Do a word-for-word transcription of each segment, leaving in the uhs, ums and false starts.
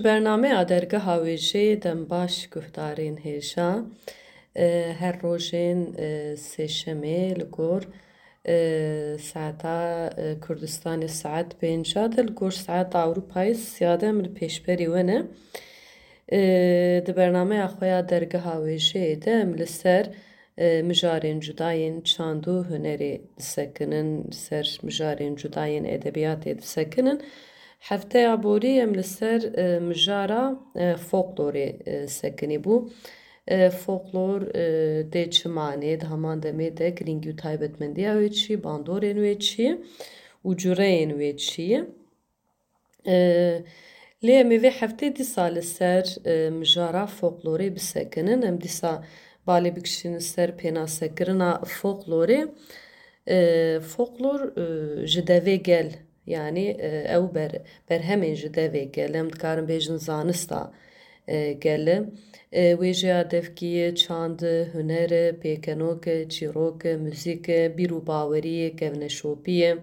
Ji bernameya dergeha wêjeyê dem baş guhdarên hêja her rojên sêşemê li gor saeta Kurdistanê saet pênc de li gor saeta Ewropayê sîya de em li pêşberî we ne. Di bernameya xwe ya dergeha wêjeyê de em li ser mijarên cudayên çand û hunerê disekinin, li ser mijarên cudayên edebiyatê disekinin. Hefteya borî em li ser mijara folklorê sekinîbû. Folklor dê çimanê di heman demê de girîngî û taybetmendiya wê çi, bandorên wê çi û cureyên wê çi. Lê em ê vê heftê dîsa li ser mijara folklorê bisekinin. Em dîsa balê bikişînin ser pênasekirina folklorê. Folklor ji devê gel yani ew ber berhemên ji devê gel em dikarin bêjin zanista gel e. Wêjeya devkî, çand, huner, pêkenok, çîrok, müzik, bîr û bawerî, kevneşopî.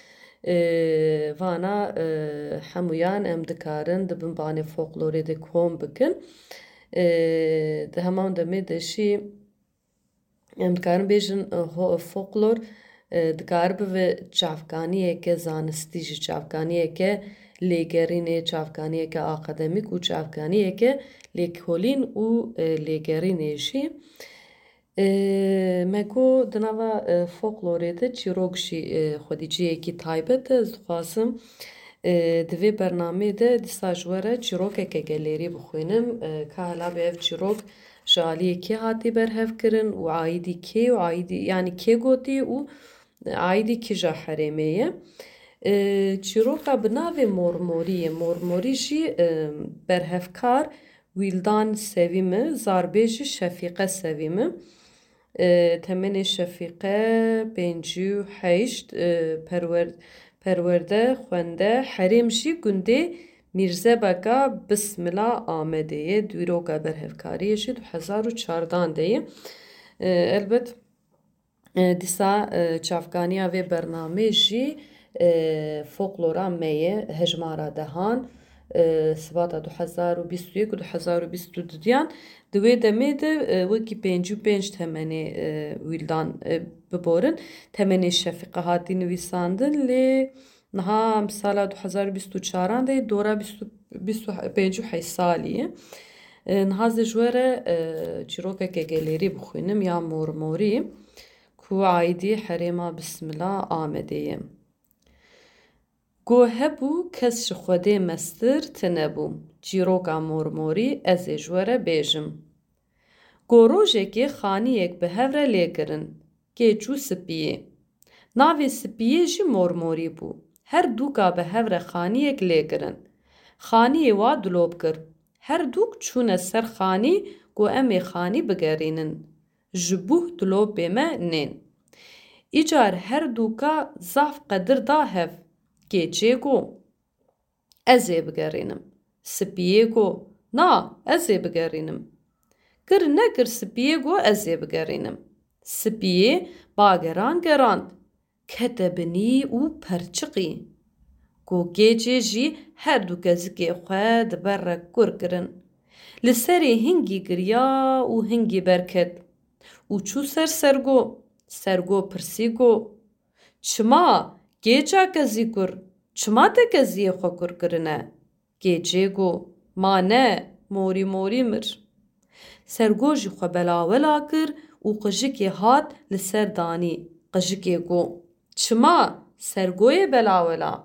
Vana hemûyan em dikarin di bin banê folklorê de kom bikin. Di heman demê de jî em dikarin bêjin folklor dikare bibe çavkaniyeke zanistî jî, çavkaniyeke lêgerînê, çavkaniyeke akademîk û çavkaniyeke lêkolîn û lêgerînê jî. Me got di nava folklorê de çîrok jî xwedîciyekî taybet e. Ez dixwazim di vê bernameyê de dîsa ji we re çîrokeke gelêrî bixwînim ka hela bi ev çîrok ji aliyê kê hatî berhevkirin û aîdî kê û aîdî yanî kê gotî û aîdî kîja herêmê ye. Çîroka bi navê Mormorî, Mormorî jî berhevkar Wîldan sevî min, zarbê jî Şefîqe sevî min. Temenê Şefîqe pêncî û heşt, perwerde xwende, herêm jî gundê Mîrzebeka Bismila Amedê ye. Dîroka berhevkariyê jî du hezar û çardan de ye. Elbet dîsa çavkaniya vê bernamê jî folklora me ye hejmara dehan sibata du hezar û bîst û yek û du hezar û bîst û duyan. Di wê demê de wekî pêncî û pênc temenê Wîldan biborin. Temenê Şefîqe hatî nivîsandin lê niha sala du hezar û bîst û çaran de dora bîst û pênc û heşt salî ye. Niha ez ji we re çîrokeke gelêrî bixwînim ya Mormorî ku aîdî herêma Bismila Amedê ye. Got hebû kes ji Xwedê mestir tinebû. Çîroka Mormorî ez ê ji we re bêjim. Got rojekê xaniyek bi hev re lêkirin. Kê çû spiyê. Navê spiyê jî Mormorî bû. Her dûka bi hev re xaniyek lêkirin. Xaniyê wa dilop kir. Her dûk çûne ser xanî got em ê xanî bigerînin. Ji bûh dilopê me tên. Îcar her dûka zaf qedir da hev. Kê çê got? Ez ê bigerînim. Spiyê got? Na, ez ê bigerînim. Kir nekir spiyê got ez ê bigerînim. Spiyê bageran gerand. Kete binî û perçiqî. Got kêçê jî her du kezikê xwe di ber re kur kirin. Li serê hingî giriya û hingî berket. Û çû ser sergot. Sergot pirsî got. Çima kêça kezî kur? Çima te keziyê xwe kur kirine? Kêçê got. Ma ne, morî morî mir. Sergot jî xwe belawela kir û qijikê hat li ser danî. Qijikê got. Çima? Sergoyê belawela.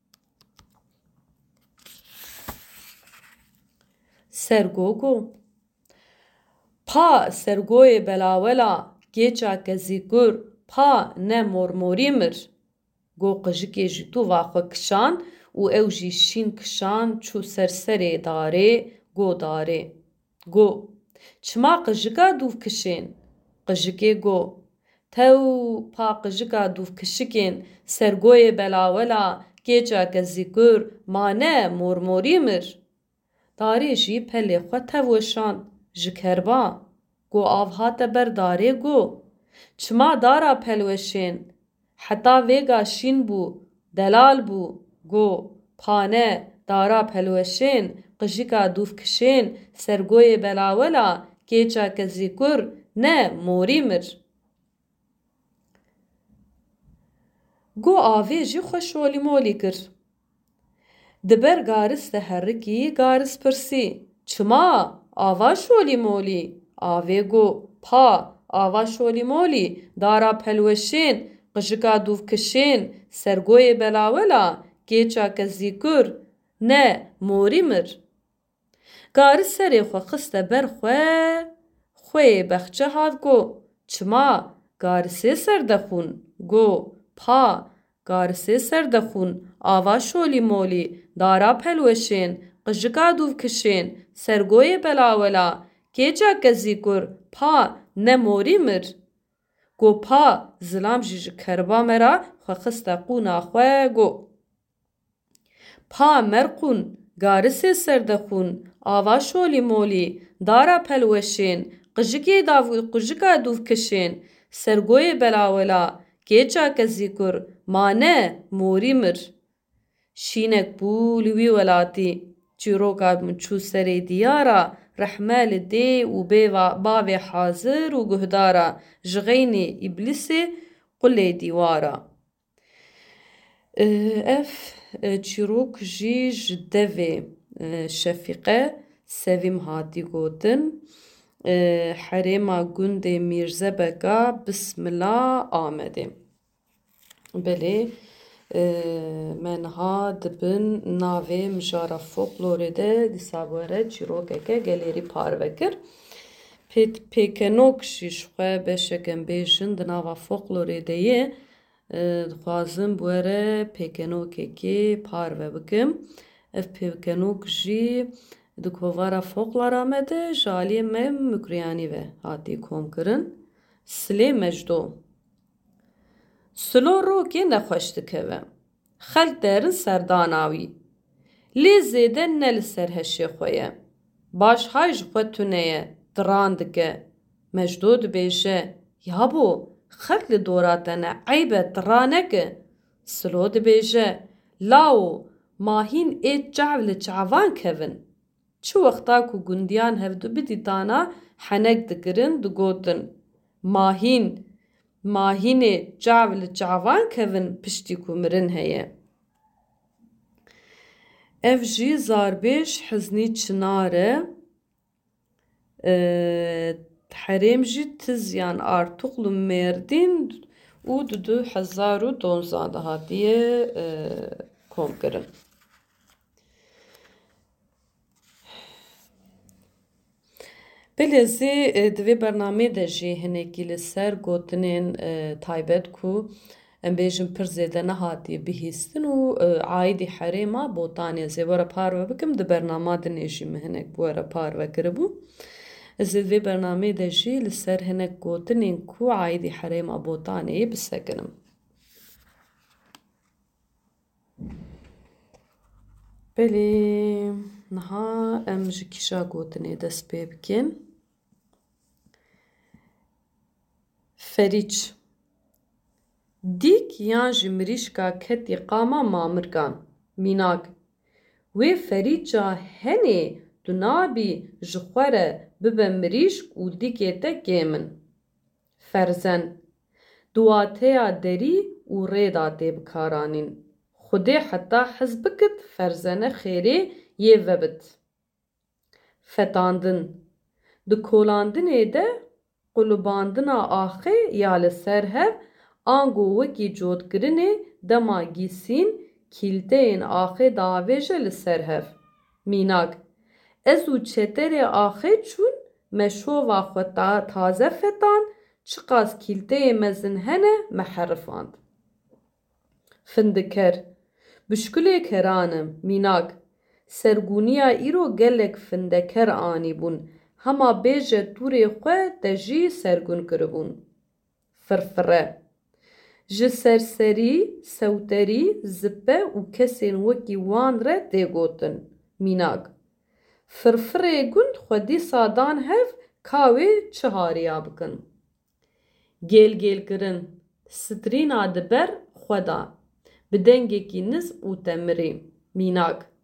Sergot got. Pa sergoyê belawela kêça kezî kur pa ne mormorî mir. Got qijikê jî tûva xwe kişand û ew jî şîn kişand çû ser serê darê got darê. Got. Çima qijika dûv kişên? Qijikê got. Tew pa qijika dûv kişikên sergoyê belawela kêça kezî kur ma ne mormorî mir. Darê jî pelê xwe tev weşand ji kerba. Got av hate ber darê got. Çima dara pelweşên? Heta vêga şîn bû, delal bû. Got. Pa ne, dara pelweşên qijika dûvkişên sergoyê belawela kêça kezî kur ne morî mir. Got avê jî xwe şolîmolî kir. Diber garis de herikî garis pirsî çima ava şolîmolî? Avê got pa ava şolîmolî dara pelweşên qijika dûvkişên sergoyê belawela kêça kezî kur ne morî mir. Garis serê xwe xiste ber xwe xweyê bexçe hat got çima garisê serdexûn? Got pa garisê serdexûn ava şolîmolî dara pelweşên qijika dûvkişên sergoyê belawela kêça kezî kur pa ne morî mir. Got pa zilam jî ji keriba me re xwe xiste qûna xwe got pa merqûn garisê serdexûn ava şolîmolî dara pelweşên qijika dûvkişên sergoyê belawela kêça kezî kur ma ne morî mir. Şînek bû li wî welatî çîroka min çû serê diyara rehme li dê û bavê hazir û guhdara ji xeynê îblîsê qulê dîwara. Ev çîrok jî ji devê Şefîqe Sevîm hatî gotin. Herêma gundê Mîrzebeka Bismila Amedê. Belê me niha dibin navê mijara folklorê de dîsa were çîrokeke gelêrî parve kir. Pêkenok jî ji xwe beşek em bêjin di nava folklorê de yê dixwazim bi were pêkenokekê parve bikim. Ev pêkenok jî di kovara folklora me de ji aliyê me Mukriyanî ve hatî komkirin. Silê mecdo. Silo rokê nexweş dikeve. Xelk derin serdana wî. Lê zêde ne li ser heşê xwe ye. Baş hay ji xwe tune ye, diran dike. Mecdo dibêje, yabo xelk li dora te ne eyb e diran neke. Silo dibêje, lao mahîn ê çav li çavan kevin. Çi wexta ku gundiyan hevdû bidîtana henek dikirin digotin mahîn mahînê çav li çavan kevin piştî ku mirin heye. Ev jî zarbêj Hiznî Çınar e. Herêm jî Tizyan Artuxlu Mêrdîn û du du hezar û donza de hatiye komkirin. Bilezî divê bernamê de jî hinekî li ser gotinên taybet ku em bêjin pir zêde nehatiye bihîstin û aîdî herêma botanê zê were parve bikim di bernama dinê jî min hinek bi were parve kiribû. Ez ê vê bernamê de jî li ser hinek gotinên ku aîdî herêma botaneyê bisekirim. Belê niha em ji kîşa gotinê dest pê bikin. Ferîç. Dîk yan ji mirîşka ketî qama mamirkan. Mînak. Wê ferîça henê tu nabî ji xwe re bibe mirîşk û dîkê te kêmin. Ferzen. Duwateya derî û rêda tê bikaranîn. Xwedê heta hez bikit ferzene xêrê yê vebit. Fetandin. Di kolandinê de qulubandina axê ya li ser hev ango wekî cotkirinê dema gîsîn kîlteyên axê diavêje li ser hev. Mînak. Ez û çeterê axê çûn me şova xwe taze fetand çiqas kîlteyê mezin hene me herifand. Findiker. Bişkulê keranim. Mînak. Sergûniya îro gelek findeker anîbûn. Hema bêje tûrê xwe te jî sergûn kiribûn. Firfire. Ji serserî, sewterî, zipe û kesên wekî wan re tê gotin. Mînak. Firfirê gund xwe dîsa dan hev ka wê çi hariya bikin. Gêlgêlkirin. Strîna diber xwe da. Bi dengekî niz û te mirî. Mînak.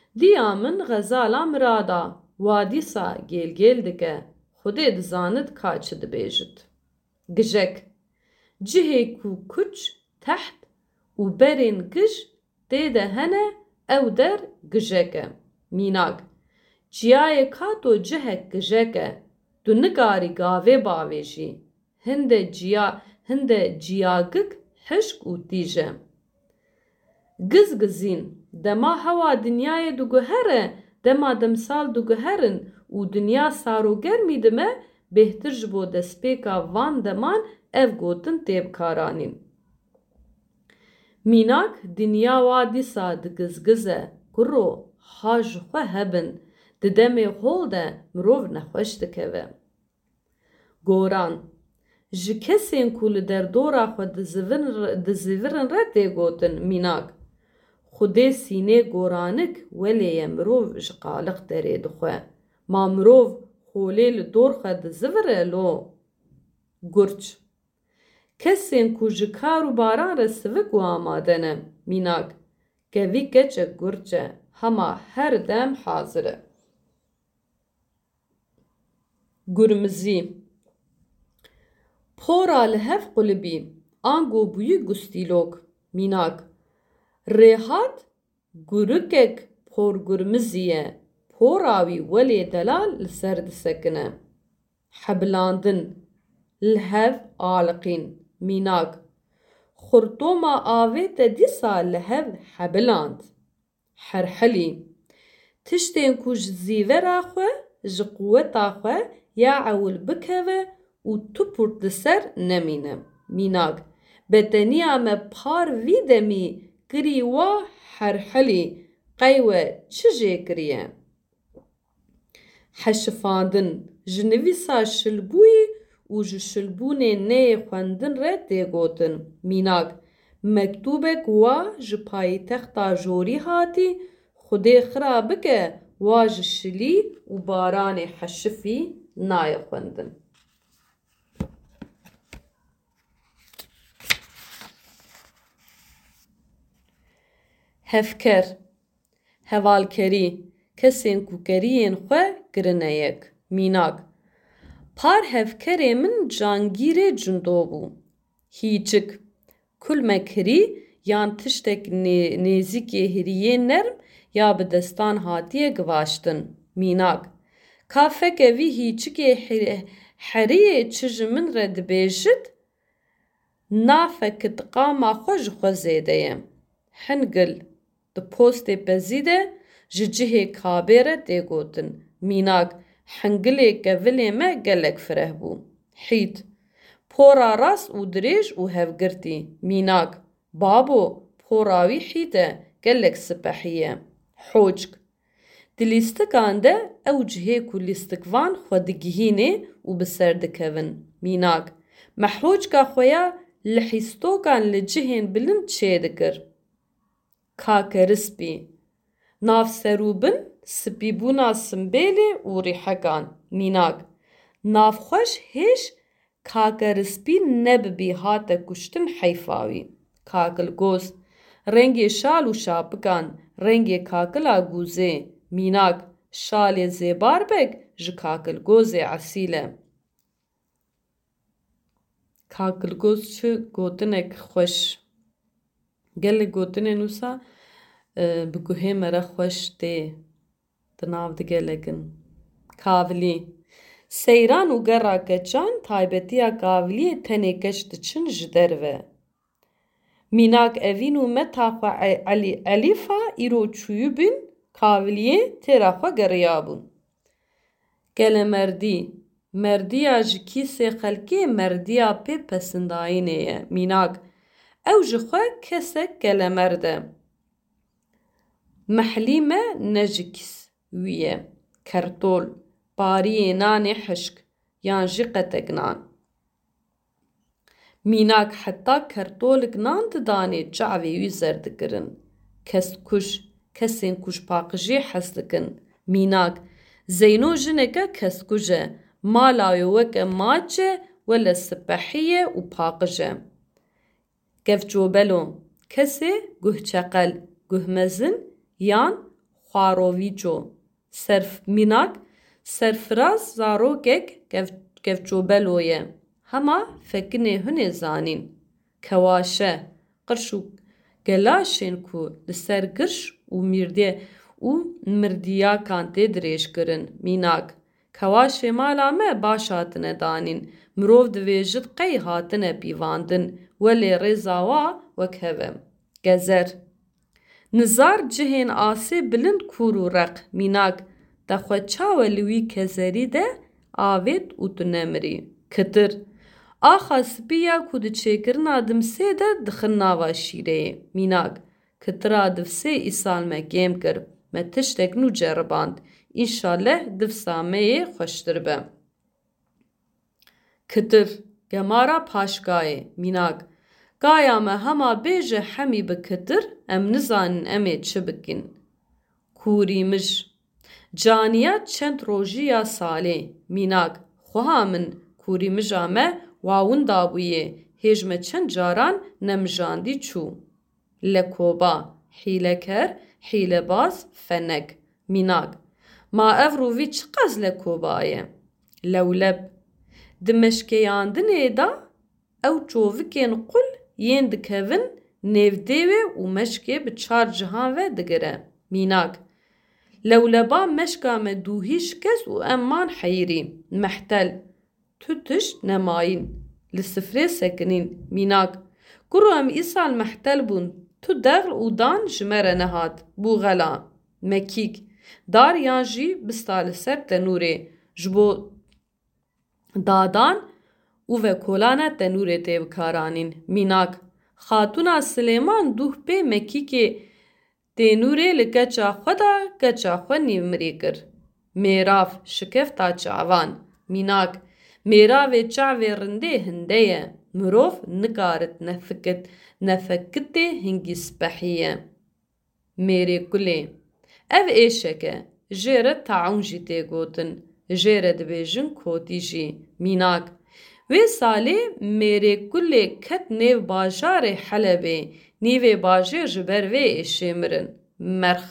Diya min xezala mirada, wadîsa gêl-gêl dike, Xwedê dizanit ka çi dibêjit. Gijek. Cihê ku kuç, teht û berên gij tê de hene, ew der gijek e. Mînak. Çiyayê ka to cihek gijek e, tu nikarî gavê bavêjî. Hinde ciya hinde ciyagik hişk û tîj e. Giz-gizîn. Dema hewa dinyayê diguhere, dema demsal diguherin û dinya sarogermî dime, bêhtir ji bo destpêka van deman ev gotin tê bikaranîn. Mînak dinya wa dîsa digiz-gize, kuro ha ji xwe hebin, di demê hol de mirov nexweş dikeve. Goran. Ji kesên ku li derdora xwe dizîvirin re tê gotin mînak. Xwedê sînê goranik welê ye mirov ji qaliq derê dixwe. Ma mirov holê li dor xwe dizivire lo. Gurç. Kesên ku ji kar û baran re sivik û amade ne. Mînak. Kevî keçek gurç e, hema her dem hazir e. Gurmizî. Pora li hev qulibî, ango bûyî gustîlok. Mînak. Rêhat gurikek porgurmizî ye, pora wî welê delal li ser disekine. Hebilandin. Li hev aliqîn. Mînak. Xurtoma avê te dîsa li hev hebiland. Herhelî. Tiştên ku ji zîvera xwe, ji quweta xwe ya ewil bikeve û tupurt li ser nemîne. Mînak. Beteniya me par vî demî kirî wa herhelî, qey we çi jê kiriye? Heşifandin. Ji nivîsa şilbûyî û ji şilbûnê neyê xwendin re tê gotin. Mînak. Mektûbek wa ji payîtexta jorî hatî, Xwedê xira bike wa ji şilî û baranê heşifî naye xwendin. Hevker. Hevalkerî. Kesên ku keriyên xwe kirine yek. Mînak. Par hevkerê min cangîrê cindo bû. Hîçik. Kul me kirî yan tiştek nêzîkê hiriyê nerm ya bi destan hatiye givaştin. Mînak. Ka feke vî hîçikê heriyê çi ji min re dibêjit, nafe ki tiqama xwe ji xwe zêde ye. Hingil. Di postê pezî de ji cihê kabê re tê gotin. Mînak. Hingilê kevilê me gelek fireh bû. Hît. Pora rast û dirêj û hevgirtî. Mînak. Babo, pora wî hît e, gelek sipehî ye. Hoçk. Di lîstikan de ew cihê ku lîstikvan xwe digihîne û bi ser dikevin. Mînak. Me hoçka xwe ya li hîstokan li cihên bilind çê dikir. Kakerispî. Nav serûbin, spîbûna simbêlê û rîhekan. Mînak. Navxweş hêj kakerispî nebibî hate kuştin heyfa wî. Kakilgoz. Rengê şal û şapikan, rengê kakila gûzê. Mînak. Şalê zêbarbek ji kakilgozê esîl e. Kakilgoz çi gotinek xweş. Gelek gotinên wisa bi guhê me re xweş tê. Di nav digelekin. Kavilî. Seyran û gera keçan taybetiya kaviliyê tenê keç diçin ji derve. Mînak evîn û meta xwe elîfa îro çûyibûn, kaviliyê têra xwe geriyabûn. Gelemerdî. Merdiya ji kîsê xelkê merdiya pê pesindayînê ye. Mînak. Ew ji xwe kesek gelemerd e. Mehlî me ne ji kîs wî ye. Kertol. Pariyê nanê hişk yan jî qetek nan. Mînak heta kertolik nan didanê çavê wî zer dikirin. Keskûj. Kesên ku ji paqijiyê hez dikin. Mînak. Zeyno jineke keskûj e. Mala wê weke maç e, wele sipehî ye û paqij e. Gevçobelo. Kesê guhçeqel, guhmezin yan xwarovîço serf mînak serfiraz zarokek kevçobelo ye. Hema fekinê hunê zanîn. Kewaşe qirş û gelaşên ku li ser girş û mirdê û mirdiyakan tê dirêjkirin. Mînak kewaşê mala me baş hatine danîn. Mirov divê ji qey hatine pîvandin. Welê rêza wa wek hev e. Gezer nizar cihên asê bilind kûr û req. Mînak dexwe çawa li wî kezerî de avêt û tu nemirî. Kitir axa spiya ku di çêkirina dimsê de dixin nava şîreyê. Mînak kitira divsê îsal me gêm kir. Me tiştek nû ceriband. İnşallah divsa me yê xweştir be. Kitir gemara paşgayê. Mînak gaya me hema bêje hemî bi kitir em nizanin em ê çi bikin. Kûrî mij caniya çend rojiya salê. Mînak xweha min kûrî mija me wawinda bûye hêj me çend caran nemijandî çû. Lekoba hîleker hîlebaz fenek. Mînak ma ev rovî çi qas lekoba ye? Lewleb di meşkeyandinê da ew çovikên qul yên dikevin nêvdê wê û meşkê bi çar cihan ve digire. Mînak lewleba meşka me dûhî şikest û em man heyîrî. Mehtel tu tişt nemayîn. Li sifrê sekinîn. Mînak guro em îsal mehtel bûn. Tu dexl û dan ji me re nehat. Bûxela mekîk dar yan jî bista li ser tenûrê ji bo dadan û vekolana tenûrê tê bikaranîn. Mînak xatûna Silêman duh pê mekîkê tenûrê li keça xwe da keça xwe nîvmirî kir. Mêrav şikefta çavan. Mînak mêravê çavê rindê hinde ye. Mirov nikarit nefikit nefekitê hingî spehî ye. Mêrê kulê ev êşek e. Jê re taûn jî tê gotin. Jê re dibêjin kotî jî. Mînak wê salê mêrê kulê ket nêv bajarê Helebê. Nîvê bajêr ji ber vê êşê mirin. Merx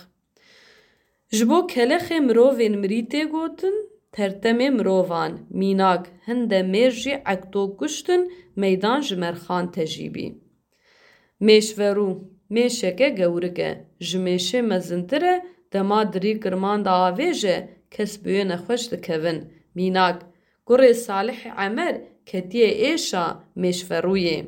ji bo kelexê mirovên mirî tê gotin tertemê mirovan. Mînak hinde mêr jî ekto kuştin meydan ji merxan tejîbî. Mêşverû mêşeke gewrik e. Ji mêşê mezintir e dema dirî kirman da avêje kes bi wê nexweş dikevin. Mînak gurê Salihê Emer ketiye êşa mêşverûyê.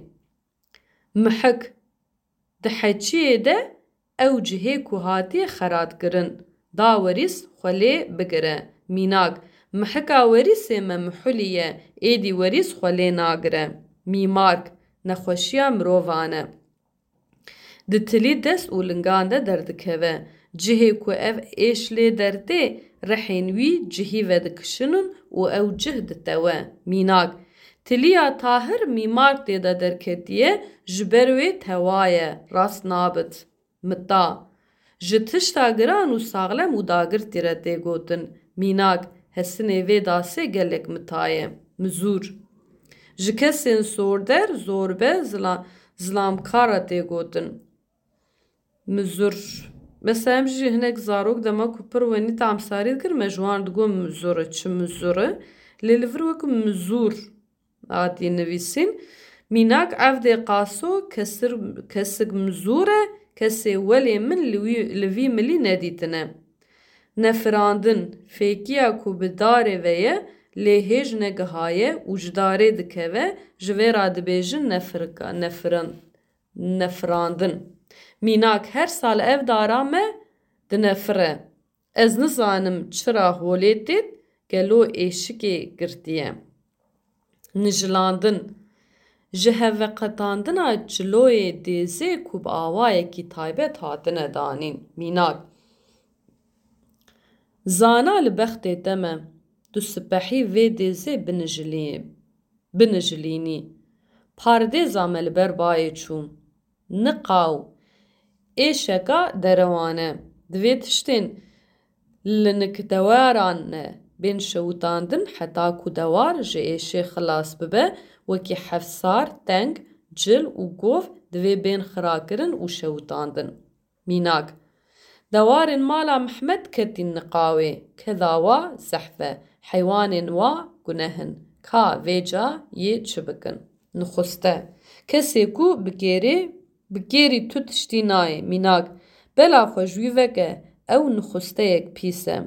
Mihik di heçiyê de ew cihê ku hatiye xeratkirin. Da werîs xwelê bigire. Mînak mihika werîsê me mihulî ye êdî werîs xwelê nagire. Mîmark nexweşiya mirovan e. Di tilî dest û lingan de derdikeve. Cihê ku ev êş lê dertê rehên wî cihî vedikişinin û ew cih ditewe. Mînak tiliya tahir mîmark tê de derketiye ji ber wê tewa ye rast nabit. Mita ji tişta giran û saxlem û dagir tê re tê gotin. Mînak hesinê vê dasê gelek mita ye. Mizûr ji kesên sorder zorbe zilamkar re tê gotin. Mizûr mesela em jî hinek zarok dema ku pir wenî tamsarî dikir me ji wan digot mizûr e çi mizûr e lê li vir wek mizûr hatiye nivîsîn. Mînak ev dê qaso kesik mizûr e kesê welê min li vî milî nedîtine. Nefirandin fêkiya ku bi darê ve ye lê hêj negihaye û ji darê dikeve ji vê ra dibêjin nefirandin. Mînak her sal ev dara me dinefire. Ez nizanim çira holê têt gelo êşikê girtiye. Nijilandin ji hevveqetandina çiloyê dêzê ku bi awayekî taybet hatine danîn. Mînak zana li bextê te me tu spehî vê dêzê binijilînî. Pardêza me li ber bayê çû. Niqaw êşeka derewan e. Divê tiştên li nikdewaran ne bên şewitandin heta ku dewar ji êşê xilas bibe wekî hefsar, teng, cil û gov divê bên xirakirin û şewitandin. Mînak دوارên mala Mihmed ketin niqawê, keda wa zehfe, heywanên wa gunehin, ka vêca yê çi bikin? Nixuste, kesê ku bi gêrê bi gêrî tu tiştî nayê, mînak, bela xwe ji wî veke, ew nixusteyek pîs e.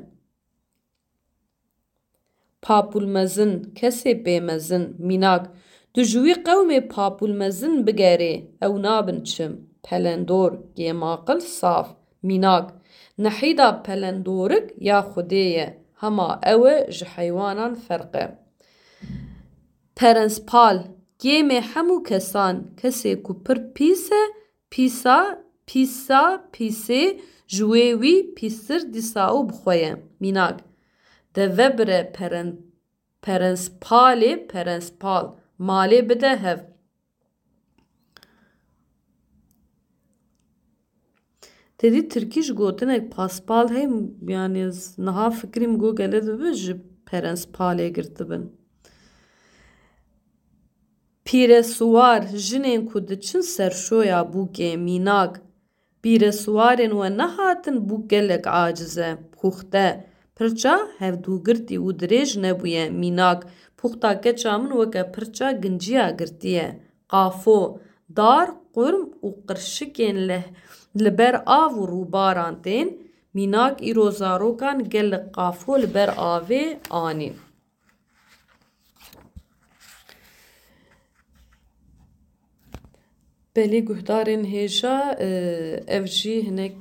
Papûlmezin, kesê pêmezin, mînak, tu ji wî qewmê papûlmezin bigerê, ew nabin çim, pelendor, gêmaqil, saf, mînak, nehîda pelendorik ya Xwedê ye, hema ew e ji heywanan ferq e. Perenspal, gêmê hemû kesan, kesê ku pir pîs e, pîsa, pîsa, pîsê, ji wê wî pîstir dîsa û bixwe ye, mînak, deve bire perenspalê perenspal, malê bide hev. Tedî tirkî ji gotinek paspal hey, yani niha fikrîm got gele dibe ji perenspalê girtibin. Pîreswar, jinên ku diçin serşoya bûkê, mînak, pîreswarên we nehatin bûk gelek aciz e, puxte, pirça hevdûgirtî û dirêj nebûye, mînak, puxta keça min weke pirça ginciya girtî ye. Qafo, dar, qurm û qirşikên li ber av û rûbaran tên, mînak, îro zarokan gelek qafo li ber avê anîn. Belê guhdarên hêja, ev jî hinek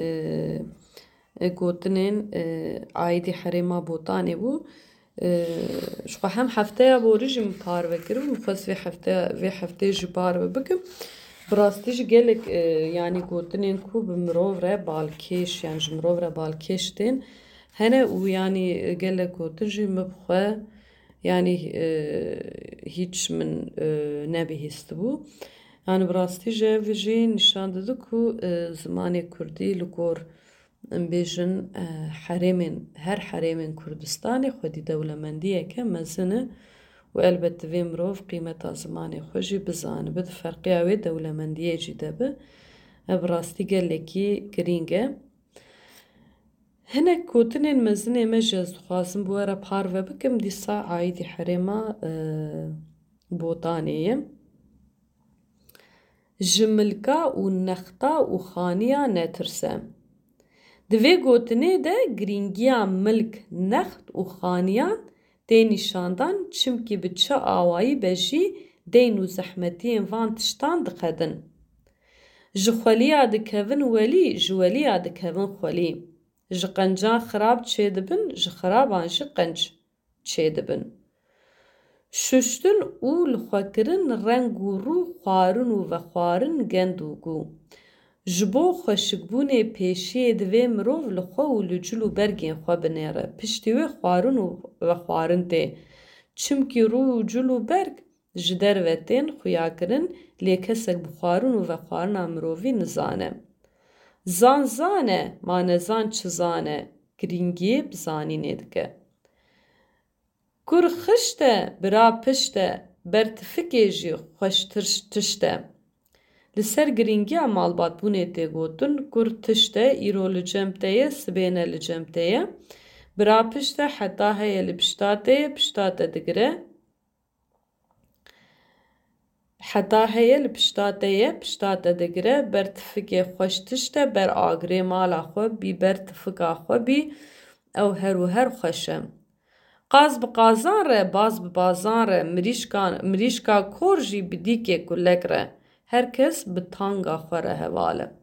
gotinên aîdî herêma Botanê bû. Ji xwe hem hefteya borî jî min parve kirin, mixwest vê hefteyê jî parve bikim. Bi rastî jî gelek yanî gotinên ku bi mirov re balkêş yan ji mirov re balkêş tên hene û yanî gelek gotin jî me bi xwe yanî hîç min nebihîstibû. Yani bi rastî ji ev jî nîşan dide ku zimanê Kurdî li gor bêjin herêmên her herêmên Kurdistanê xwedî dewlemendiyek e mezin e û elbet divê mirov qîmeta zimanê xwe jî bizane, bi di ferqiya wê dewlemendiyê jî de bi. Ev bi rastî gelekî girîng e. Hinek gotinên mezinê me jî ez dixwazim bi we re parve bikim, dîsa aîdî herêma Botanê ye. Ji milka û nexta û xaniya netirse. Di vê gotinê de girîngiya milk, next û xaniyan tê nîşandan çimkî bi çi awayî be jî deyn û zehmetiyên van tiştan dixedin. Ji xweliya dikevin welî, ji weliya dikevin xwelî. Ji qencan xirab çêdibin, ji xiraban jî qenc çêdibin. Şuştin û li xwekirin reng û rû, xwarin û vexwarin gend û gû. Ji bo xweşikbûnê pêşiyê divê mirov li xwe û li cil û bergên xwe binêre. Piştî wê xwarin û vexwarin tê. Çimkî rû û cil û berg ji derve tên xuyakirin, lê kesek bi xwarin û vexwarina mirovî nizane. Zan zan e, ma nezan çi zan e, girîngiyê bi zanînê dike. Kur xişt e, bira pişt e, ber tifikê jî xweş tişt e. Li ser girîngiya malbatbûnê tê gotin, kur tişt e, îro li cem te ye, sibêne li cem te ye. Bira pişt e, heta heye li pişta te ye, pişta te digire. Heta heye li pişta te ye, pişta te digire. Ber tifikê xweş tişt e, ber agirê mala xwe bî, ber tifika xwe bî, ew her û her xweş e. Qaz bi qazan re, baz bi bazan re, mirîşka kor jî bi dîkê kulek re. Her kes bi tanga xwe re heval e.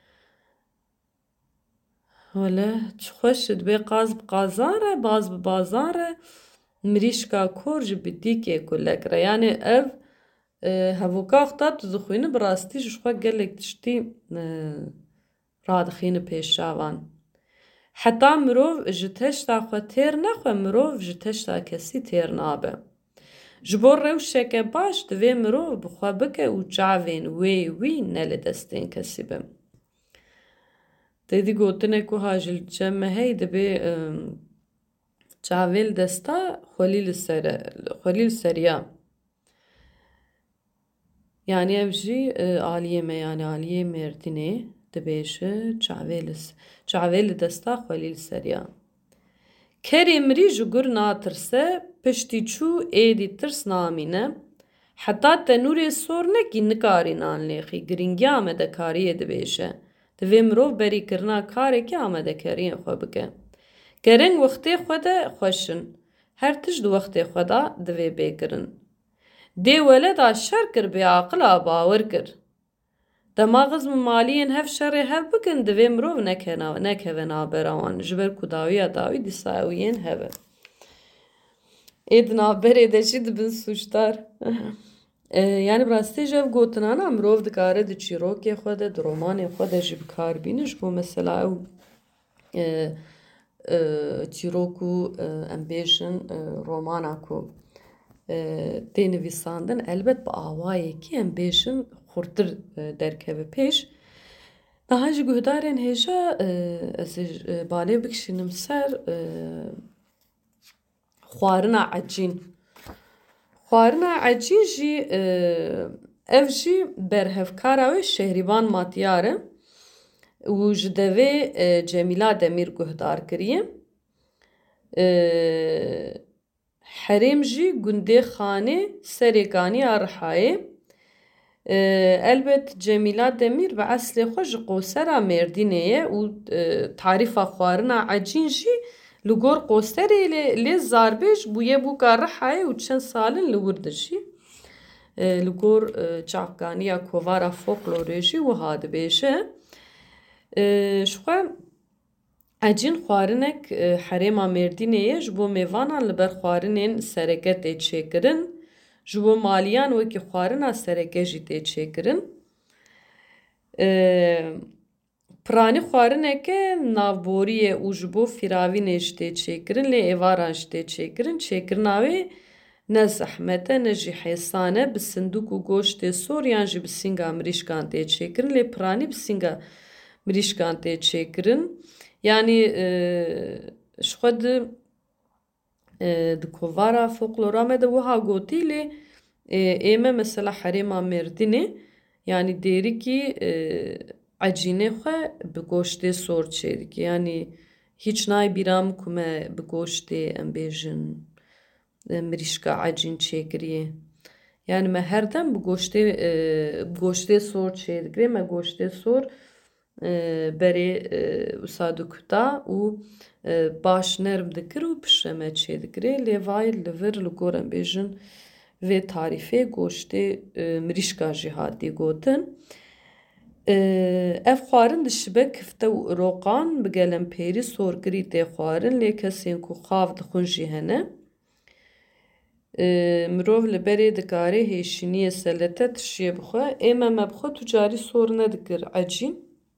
Wele çi xweş e, dibe qaz bi qazan re, baz bi bazan re, mirîşka kor jî bi dîkê kulek re. Yani ev hevûka xwe tu dixwînî bi rastî ji xwe gelek tiştî radixîne pêşavan. Heta mirov ji teşta xwe têr nexwe, mirov ji teşta kesî têr nabe. Ji bo rewşeke baş divê mirov bi xwe bike û çavên wê wî ne li destên kesî be. Têdî gotinek ku ha ji cem me hey dibe çavê li desta xwelî li seriya. Yani ev jî aliyê me yani aliyê Mêrdînê dibêje çavê li desta xwelî li seriya. Kerê mirî ji gur natirse, piştî çû êdî tirs namîne, heta tenûrê sor nekî nikarîn an lêxî, giringiya amedekariyê dibêje. Divê mirov berîkirina karekî amedekariyên xwe bike. Gereng wextê xwe de xweşin, her tişt di wextê xwe da divê bêkirin. Dê weleda şer kir bêaqila bawer kir. Dema xizm û maliyên hev şerê hev bikin divê mirov nekeve navbera wan ji ber ku dawiya dawî dîsa ew yên heve. Ê di navberê de jî dibin sûcdar. Yani bi rastî ji ev gotinana mirov dikare di çîrokê xwe de di romanê xwe de jî bikar bîne ji bo mesela ew çîrok û em bêjin romana ku tê nivîsandin elbet bi awayekî em bêjin xurtir derkeve pêş. Daha ji guhdarên hêja ez ê balê bikişînim ser xwarina ecîn. Xwarina ecîn jî ev jî berhevkara wê Şehrîban Matiyar e û ji devê Cemîla Demîr guhdar kiriye. Herêm jî gundê xanê Serêkaniya Rihayê. Elbet Cemîla Demîr bi eslê xwe ji qosera Mêrdînê ye û tarîfa xwarina ecîn jî li gor qoserê lê zarbêj bûye bûka Rihayê û çend salin li wir de jî li gor çavkaniya kovara folklorê jî wiha dibêje. Ji xwe ecîn xwarinek herêma Mêrdînê ye ji bo mêvanan li ber xwarinên sereke tê çêkirin. Ji bo maliyan wekî xwarina sereke jî tê çêkirin. Piranî xwarinek e navborî ye û ji bo firavînê jî tê çêkirin lê êvaran jî tê çêkirin. Çêkirina wê ne zehmet e ne jî hêsan e bi sindûk û goştê sor yan jî bi sînga mirîşkan tê çêkirin lê piranî bi sînga mirîşkan tê çêkirin. Yani ji xwe di di kovara folklora me de wiha gotî lê ême mesela herêma Mêrdînê yani dêrikî ecînê xwe bi goştê sor çê dike. Yani hiç nayê bîra min ku me bi goştê em bêjin mirîşka ecîn çêkiriye. Yani me her dem bi goştê goştê sor çê dikirê, me goştê sor berê wisa dikuta û baş nerm dikir û pişre me çê dikirê. Lê vay li vir li gor em bêjin vê tarîfê goştê mirîşka jî hatî gotin. Ev xwarin di şibe kifte û îroqan bi gelempêrî sorkirî tê xwarin lê kesên ku xav dixwin jî hene. Mirov li berê dikare hêşîniyê selete tişiye bixwe. Ême me bixwe tu carî sor nedikir ecîn.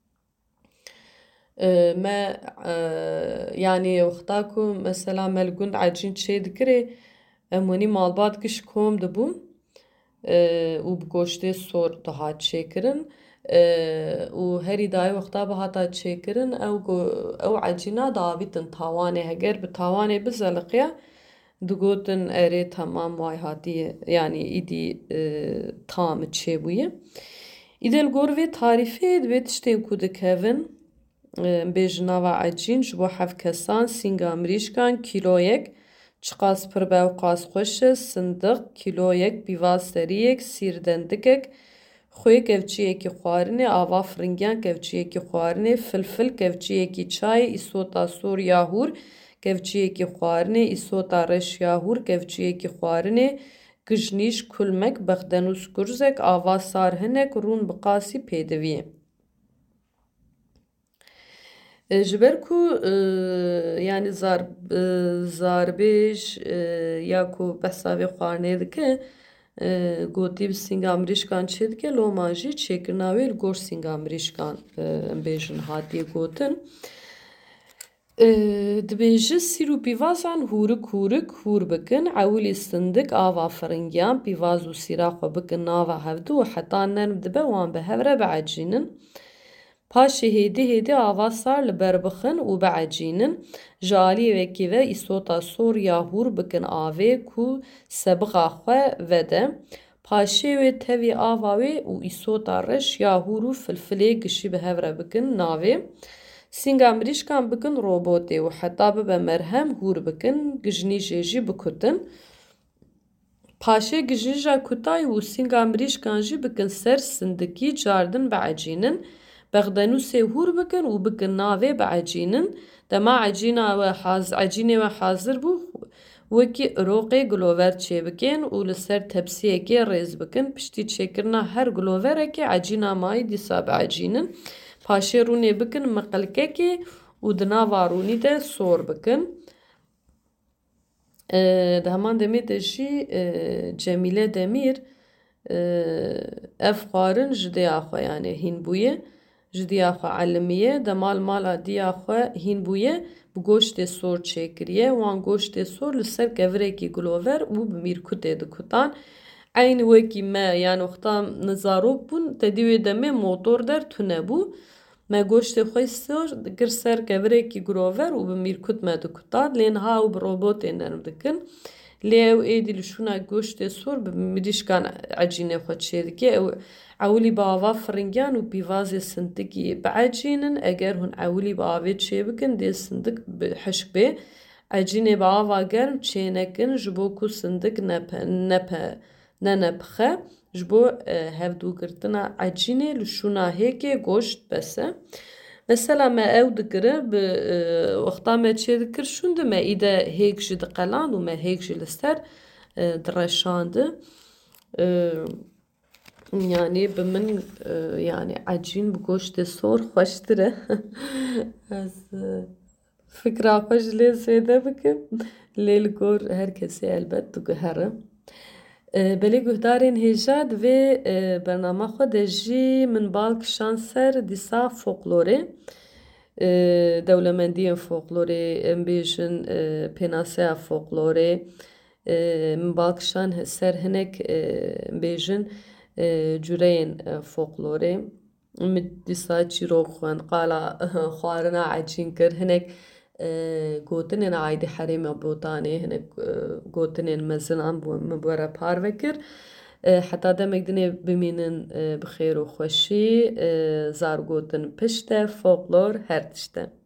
Me yani wexta ku mesela me li gund ecîn çê dikirê em wenî malbat giş kom dibûn û bi goştê sor dihat çêkirin û herî dayê wexta bihata çêkirin ew ew ecîna diavîtin tawanê heger bi tawanê bizeliqiya digotin erê temam way hatiye yani îdî tam çêbûye. Îde li gor vê tarîfê divê tiştên ku dikevin bêjin nava ecîn ji bo hev kesan sînga mirîşkan kîloyek çiqas pir bewqas xweş e sindiq kîloyek pîva seriyek sîrdendikek xwê kevçiyekî xwarinê ava firingiyan kevçiyekî xwarinê filfil kevçiyekî çayê îsota sor ya hûr kevçiyekî xwarinê îsota reş ya hûr kevçiyekî xwarinê kijnîş kulmek bexdenûs kurzek ava sar hinek rûn bi qasî pêdiviye. Ji ber ku yani zarbêj ya ku behsa vê xwarinê dike gotî bi sînga mirîşkan çê dike loma jî çêkirina wê li gor sînga mirîşkan em bêjin hatiye gotin. Dibêje sîr û pîvazan hûrik hûrik hûr bikin ewilî sindik ava firingiyan pîvaz û sîra xwe bikin nava hevdû û heta nerm dibe wan bi hev re biecînin. Paşê hêdî hêdî ava sar li ber bixin û biecînin. Ji aliyê wekî ve îsota sor ya hûr bikin avê ku sebixa xwe vede. Paşê wê tevî ava wê û îsota reş ya hûr û filfilê gişî bi hev re bikin navê. Sînga mirîşkan bikin robotê û heta bibe merhem hûr bikin, gijinî jê jî bikutin. Paşê gijîja kutayî û sînga mirîşkan jî bikin ser sindikî cardin biecînin. Bexdenûsê hûr bikin û bikin navê biecînin. Dema ecîna we ecînê we hazir bû, wekî îroqê gilover çêbikin û li ser tepsiyekê rêz bikin. Piştî çêkirina her giloverekê ecîna mayî dîsa biecînin. Paşê rûnê bikin miqilkekê û di nava rûnî de sor bikin. Di heman demê de jî Cemîle Demîr ev xwarin ji dêya xwe yanê hînbûyê ji dîya xwe elimiye de mal mala dîya xwe hînbûyê bi goştê sor çêkiriye. Wan goştê sor li ser kevirekî gilover û bi mîrkutê dikutan. Eynî wekî me yani wexta nizarok bûn tedî wê demê motor der tune bû. Me goştê xwe sor dikir ser kevirekî girover û bi mîrkut me dikutan. Lê niha ew bi robotê nerm dikin. Lê ew êdî li şûna goştê sor bi mirîşkan ecînê xwe çê dike. Ew ewilî bi ava firingiyan û pîvazê sintikî biecînin. Eger hûn ewilî bi avê çê bikin dê sindik hişk bê. Ecînê bi ava germ çê nekin ji bo ku sindik nenepixe. Ji bo hevdûgirtina ecînê li şûna hêkê goşt bese. Mesela me ew dikirin bi wexta me çê dikir şûnde me îde hêk jî diqeland û me hêk jî li ser direşandi. Yani bi min yani ecîn bi goştê sor xweştir e. Ez fikra xwe ji lê zêde bikim. Lê li gor her kesê elbet diguherim. Belê guhdarên hêja divê bername xwe de jî min bal kişan ser dîsa folklorê. Dewlemendiyên folklorê em bêjin pênaseya folklorê. Min bal kişan ser hinek bêjin cureyên folklorê. Min dîsa çîrok xwend, qala xwarina ecîn kir, hinek gotinên Aîdî Herêma Botanê, hinek gotinên mezinan min were parve kir. Heta demek dinê bimînin bi xêr û xweşî, zargotin pişt e, folklor her tişt e.